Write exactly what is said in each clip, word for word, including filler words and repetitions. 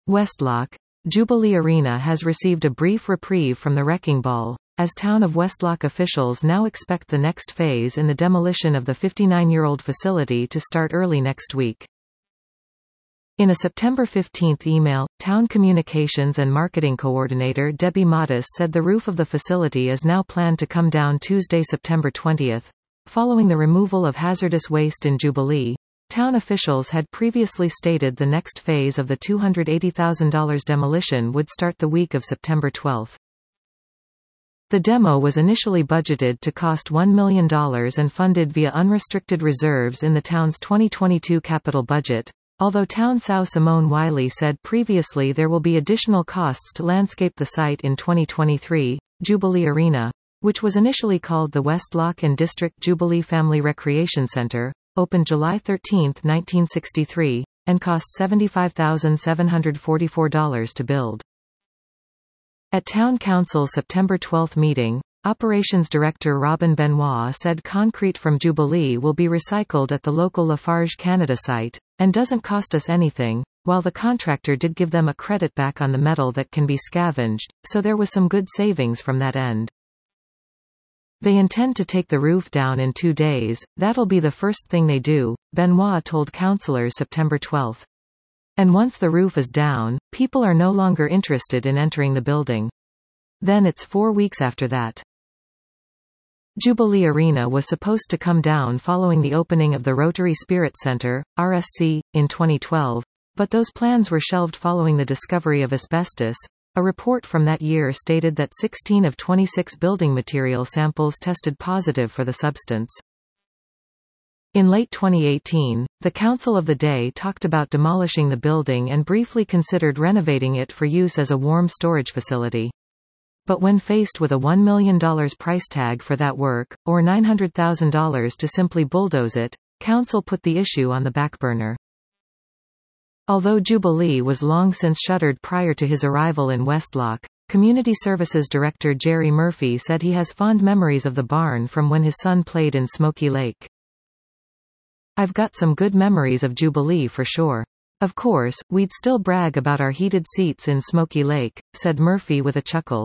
Westlock. Jubilee Arena has received a brief reprieve from the wrecking ball, as Town of Westlock officials now expect the next phase in the demolition of the fifty-nine-year-old facility to start early next week. In a September fifteenth email, Town Communications and Marketing Coordinator Debbie Mattis said the roof of the facility is now planned to come down Tuesday, September twentieth. Following the removal of hazardous waste in Jubilee, Town officials had previously stated the next phase of the two hundred eighty thousand dollars demolition would start the week of September twelfth. The demo was initially budgeted to cost one million dollars and funded via unrestricted reserves in the town's twenty twenty-two capital budget, although Town São Simone Wiley said previously there will be additional costs to landscape the site in twenty twenty-three. Jubilee Arena, which was initially called the Westlock and District Jubilee Family Recreation Center, opened July thirteenth, nineteen sixty-three, and cost seventy-five thousand seven hundred forty-four dollars to build. At Town Council's September twelfth meeting, Operations Director Robin Benoit said concrete from Jubilee will be recycled at the local Lafarge Canada site, and doesn't cost us anything, while the contractor did give them a credit back on the metal that can be scavenged, so there was some good savings from that end. They intend to take the roof down in two days, that'll be the first thing they do, Benoit told councillors September twelfth. And once the roof is down, people are no longer interested in entering the building. Then it's four weeks after that. Jubilee Arena was supposed to come down following the opening of the Rotary Spirit Center, R S C, in twenty twelve, but those plans were shelved following the discovery of asbestos. A report from that year stated that sixteen of twenty-six building material samples tested positive for the substance. In late twenty eighteen, the Council of the Day talked about demolishing the building and briefly considered renovating it for use as a warm storage facility. But when faced with a one million dollars price tag for that work, or nine hundred thousand dollars to simply bulldoze it, Council put the issue on the back burner. Although Jubilee was long since shuttered prior to his arrival in Westlock, Community Services Director Jerry Murphy said he has fond memories of the barn from when his son played in Smoky Lake. "I've got some good memories of Jubilee for sure. Of course, we'd still brag about our heated seats in Smoky Lake," said Murphy with a chuckle.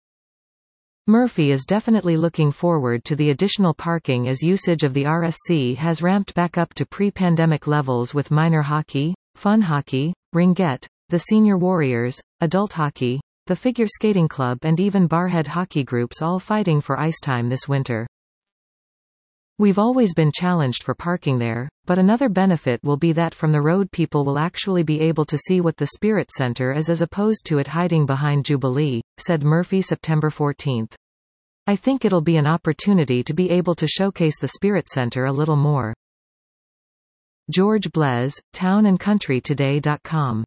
Murphy is definitely looking forward to the additional parking as usage of the R S C has ramped back up to pre-pandemic levels with minor hockey, fun hockey, ringette, the Senior Warriors, adult hockey, the Figure Skating Club and even barhead hockey groups all fighting for ice time this winter. "We've always been challenged for parking there, but another benefit will be that from the road people will actually be able to see what the Spirit Center is as opposed to it hiding behind Jubilee," said Murphy September fourteenth. "I think it'll be an opportunity to be able to showcase the Spirit Center a little more." George Blez, town and country today dot com